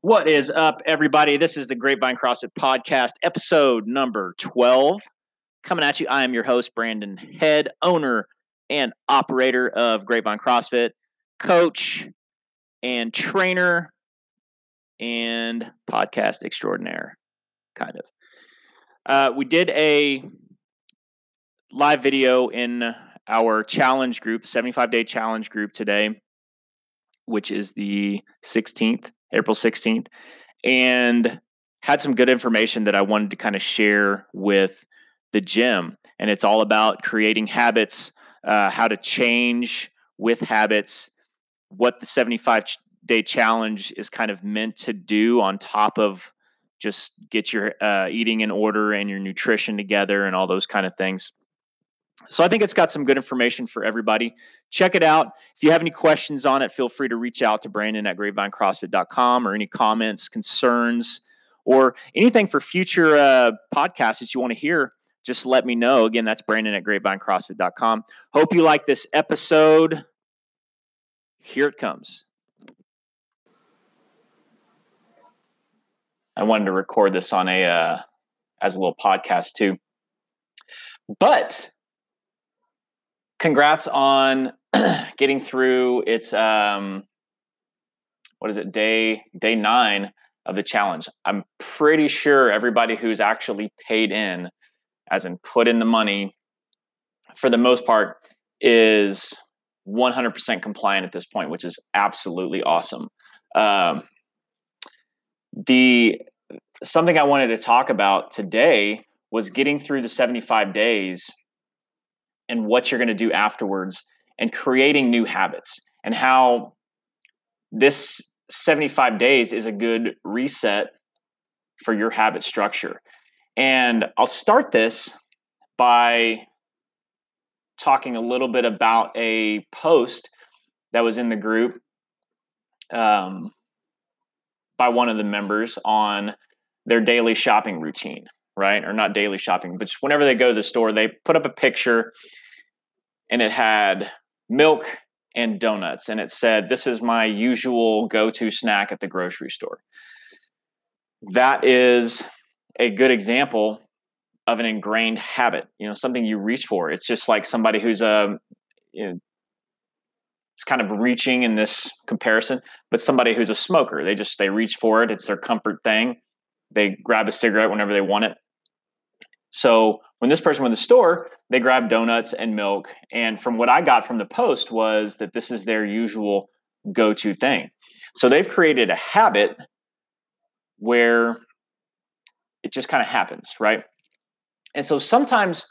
What is up, everybody? This is the Grapevine CrossFit Podcast, episode number 12. Coming at you, I am your host, Brandon Head, owner and operator of Grapevine CrossFit, coach and trainer and podcast extraordinaire, kind of. We did a live video in our challenge group, 75-day challenge group today, which is the 16th. April 16th, and had some good information that I wanted to kind of share with the gym. And it's all about creating habits, how to change with habits, what the 75-day challenge is kind of meant to do on top of just get your eating in order and your nutrition together and all those kind of things. So I think it's got some good information for everybody. Check it out. If you have any questions on it, feel free to reach out to Brandon at grapevinecrossfit.com, or any comments, concerns, or anything for future podcasts that you want to hear, just let me know. Again, that's Brandon at grapevinecrossfit.com. Hope you like this episode. Here it comes. I wanted to record this on as a little podcast too. But congrats on getting through its day 9 of the challenge. I'm pretty sure everybody who's actually paid in, as in put in the money, for the most part, is 100% compliant at this point, which is absolutely awesome. Something I wanted to talk about today was getting through the 75 days and what you're going to do afterwards, and creating new habits, and how this 75 days is a good reset for your habit structure. And I'll start this by talking a little bit about a post that was in the group by one of the members on their daily shopping routine, right? Or not daily shopping, but just whenever they go to the store, they put up a picture and it had milk and donuts. And it said, "This is my usual go-to snack at the grocery store." That is a good example of an ingrained habit, something you reach for. It's just like somebody who's it's kind of reaching in this comparison, but somebody who's a smoker, they reach for it. It's their comfort thing. They grab a cigarette whenever they want it. So when this person went to the store, they grabbed donuts and milk. And from what I got from the post was that this is their usual go-to thing. So they've created a habit where it just kind of happens, right? And so sometimes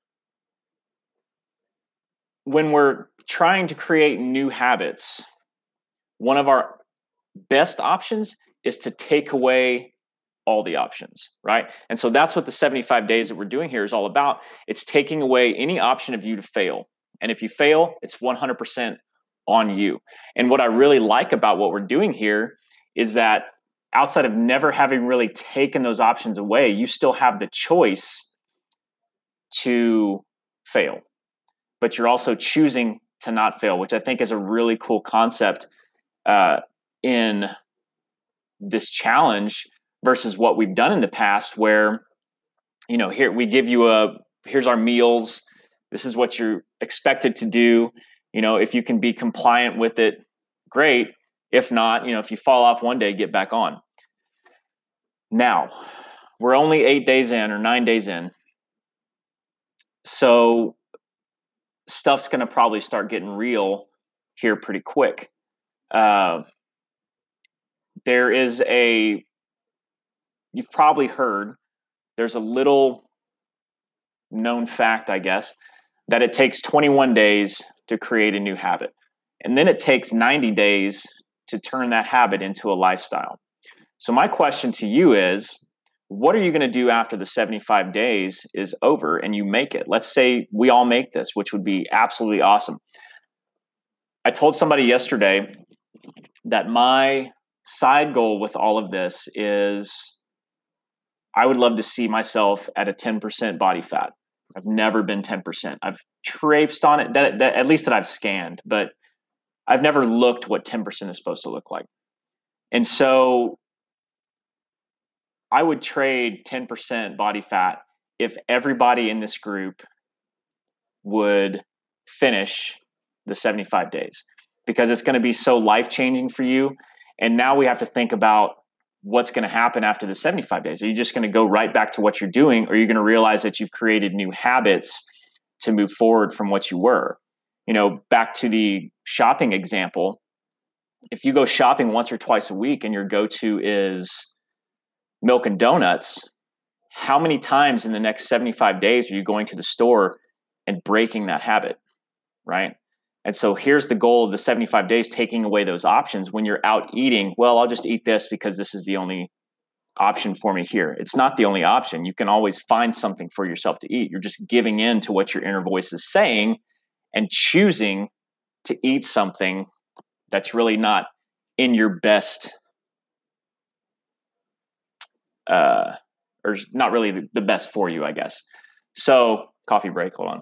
when we're trying to create new habits, one of our best options is to take away all the options, right? And so that's what the 75 days that we're doing here is all about. It's taking away any option of you to fail. And if you fail, it's 100% on you. And what I really like about what we're doing here is that outside of never having really taken those options away, you still have the choice to fail. But you're also choosing to not fail, which I think is a really cool concept in this challenge versus what we've done in the past, where, here we give you here's our meals. This is what you're expected to do. If you can be compliant with it, great. If not, if you fall off one day, get back on. Now, we're only 8 days in or 9 days in. So stuff's going to probably start getting real here pretty quick. You've probably heard, there's a little known fact, I guess, that it takes 21 days to create a new habit. And then it takes 90 days to turn that habit into a lifestyle. So my question to you is, what are you going to do after the 75 days is over and you make it? Let's say we all make this, which would be absolutely awesome. I told somebody yesterday that my side goal with all of this is I would love to see myself at a 10% body fat. I've never been 10%. I've traipsed on it, that at least that I've scanned, but I've never looked what 10% is supposed to look like. And so I would trade 10% body fat if everybody in this group would finish the 75 days, because it's going to be so life-changing for you. And now we have to think about what's going to happen after the 75 days. Are you just going to go right back to what you're doing, or are you going to realize that you've created new habits to move forward from what you were? You know, back to the shopping example, if you go shopping once or twice a week and your go-to is milk and donuts, how many times in the next 75 days are you going to the store and breaking that habit, right? And so here's the goal of the 75 days, taking away those options. When you're out eating, well, I'll just eat this because this is the only option for me here. It's not the only option. You can always find something for yourself to eat. You're just giving in to what your inner voice is saying and choosing to eat something that's really not in your best, or not really the best for you, I guess. So, coffee break, hold on.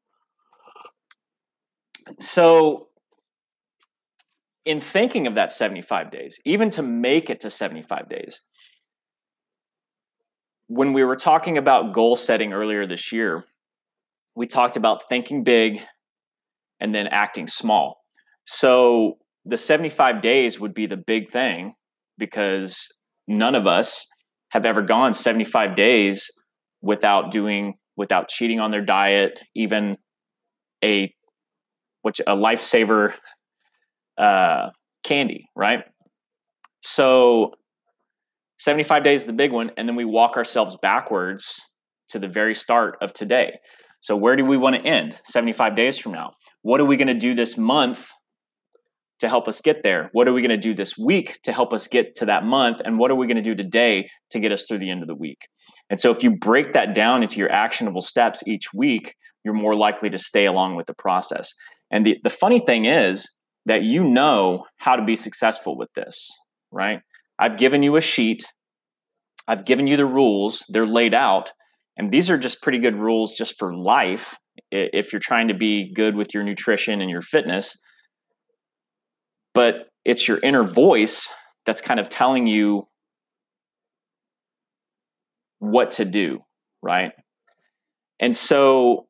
So, in thinking of that 75 days, even to make it to 75 days, when we were talking about goal setting earlier this year, we talked about thinking big and then acting small. So the 75 days would be the big thing, because none of us have ever gone 75 days without cheating on their diet, even a lifesaver candy, right? So 75 days is the big one, and then we walk ourselves backwards to the very start of today. So where do we want to end 75 days from now? What are we going to do this month to help us get there? What are we going to do this week to help us get to that month? And what are we going to do today to get us through the end of the week? And so if you break that down into your actionable steps each week, you're more likely to stay along with the process. And the funny thing is that you know how to be successful with this, right? I've given you a sheet. I've given you the rules. They're laid out. And these are just pretty good rules just for life if you're trying to be good with your nutrition and your fitness. But it's your inner voice that's kind of telling you what to do, right? And so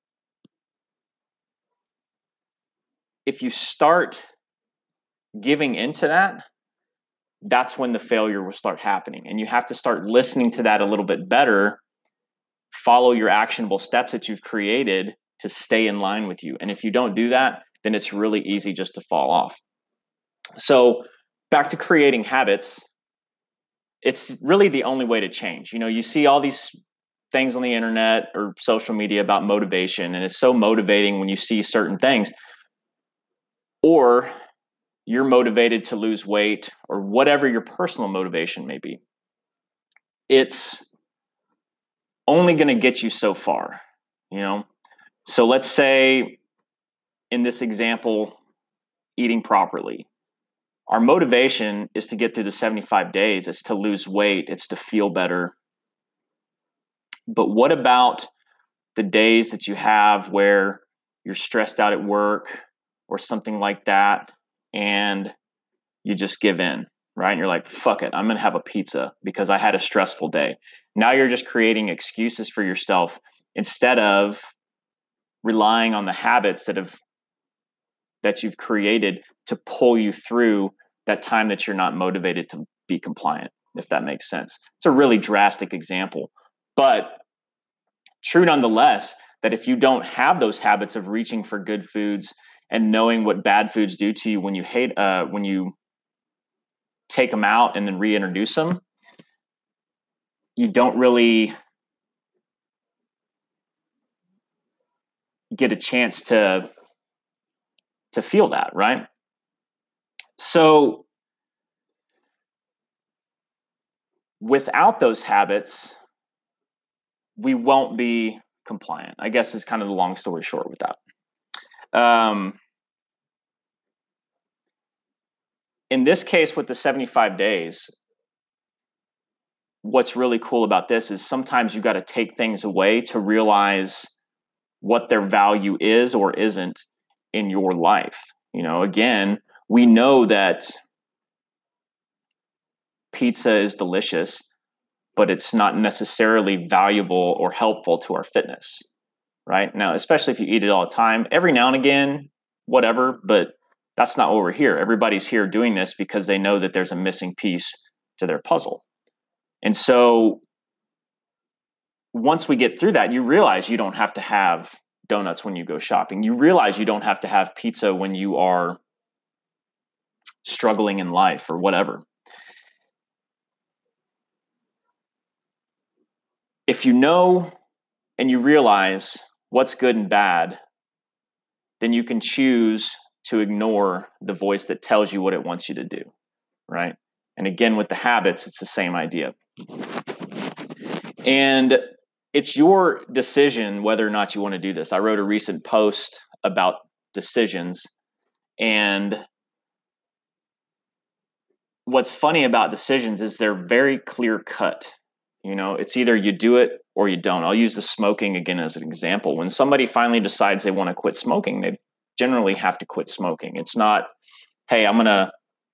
if you start giving into that, that's when the failure will start happening. And you have to start listening to that a little bit better. Follow your actionable steps that you've created to stay in line with you. And if you don't do that, then it's really easy just to fall off. So back to creating habits, it's really the only way to change. You know, you see all these things on the internet or social media about motivation, and it's so motivating when you see certain things. Or you're motivated to lose weight, or whatever your personal motivation may be. It's only going to get you so far, you know? So let's say in this example, eating properly. Our motivation is to get through the 75 days. It's to lose weight. It's to feel better. But what about the days that you have where you're stressed out at work or something like that, and you just give in, right? And you're like, fuck it, I'm going to have a pizza because I had a stressful day. Now you're just creating excuses for yourself instead of relying on the habits that you've created to pull you through that time that you're not motivated to be compliant, if that makes sense. It's a really drastic example, but true nonetheless, that if you don't have those habits of reaching for good foods and knowing what bad foods do to you when you take them out and then reintroduce them, you don't really get a chance to feel that, right? So without those habits, we won't be compliant, I guess, is kind of the long story short with that. In this case, with the 75 days, what's really cool about this is sometimes you got to take things away to realize what their value is or isn't in your life. You know, again, we know that pizza is delicious, but it's not necessarily valuable or helpful to our fitness, right? Now, especially if you eat it all the time, every now and again, whatever, but that's not what we're here. Everybody's here doing this because they know that there's a missing piece to their puzzle. And so once we get through that, you realize you don't have to have donuts when you go shopping. You realize you don't have to have pizza when you are struggling in life or whatever. If you know and you realize what's good and bad, then you can choose to ignore the voice that tells you what it wants you to do, right? And again, with the habits, it's the same idea. And it's your decision whether or not you want to do this. I wrote a recent post about decisions, and what's funny about decisions is they're very clear cut. You know, it's either you do it or you don't. I'll use the smoking again as an example. When somebody finally decides they want to quit smoking, they generally have to quit smoking. It's not, hey, I'm going to,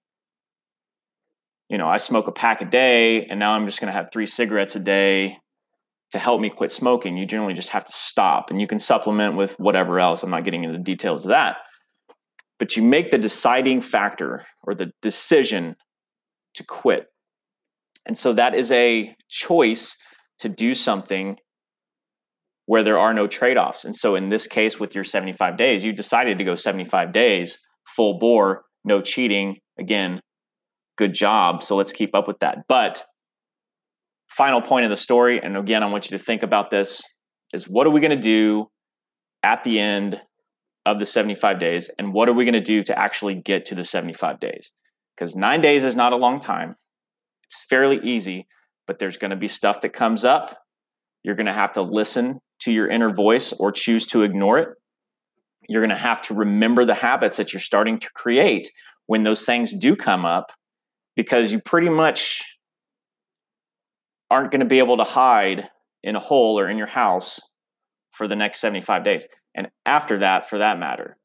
I smoke a pack a day and now I'm just going to have 3 cigarettes a day to help me quit smoking. You generally just have to stop, and you can supplement with whatever else. I'm not getting into the details of that. But you make the deciding factor or the decision to quit. And so that is a choice to do something where there are no trade-offs. And so in this case, with your 75 days, you decided to go 75 days, full bore, no cheating. Again, good job. So let's keep up with that. But final point of the story, and again, I want you to think about this, is what are we going to do at the end of the 75 days? And what are we going to do to actually get to the 75 days? Because 9 days is not a long time. It's fairly easy, but there's going to be stuff that comes up. You're going to have to listen to your inner voice or choose to ignore it. You're going to have to remember the habits that you're starting to create when those things do come up, because you pretty much aren't going to be able to hide in a hole or in your house for the next 75 days. And after that, for that matter.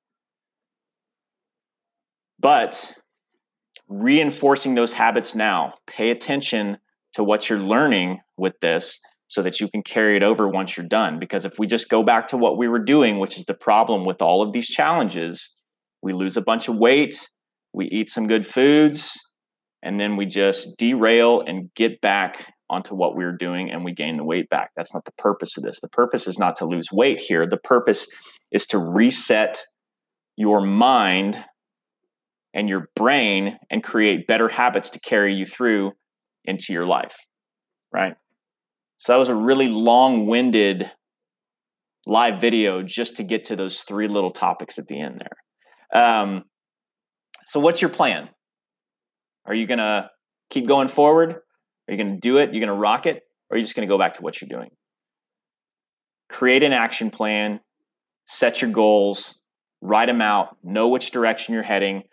But reinforcing those habits now, pay attention to what you're learning with this so that you can carry it over once you're done. Because if we just go back to what we were doing, which is the problem with all of these challenges, we lose a bunch of weight, we eat some good foods, and then we just derail and get back onto what we were doing and we gain the weight back. That's not the purpose of this. The purpose is not to lose weight here. The purpose is to reset your mind and your brain and create better habits to carry you through into your life, right? So that was a really long-winded live video just to get to those 3 little topics at the end there. So what's your plan? Are you going to keep going forward? Are you going to do it? You're going to rock it? Or are you just going to go back to what you're doing? Create an action plan, set your goals, write them out, know which direction you're heading,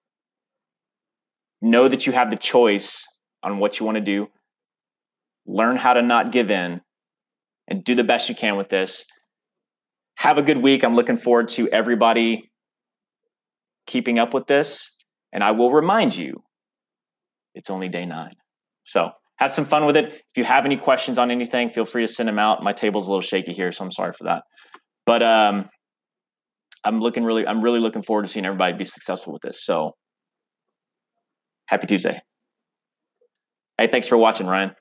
know that you have the choice on what you want to do, learn how to not give in, and do the best you can with this. Have a good week. I'm looking forward to everybody keeping up with this, and I will remind you, it's only day 9. So have some fun with it. If you have any questions on anything, feel free to send them out. My table's a little shaky here, so I'm sorry for that. But I'm really looking forward to seeing everybody be successful with this. So happy Tuesday. Hey, thanks for watching, Ryan.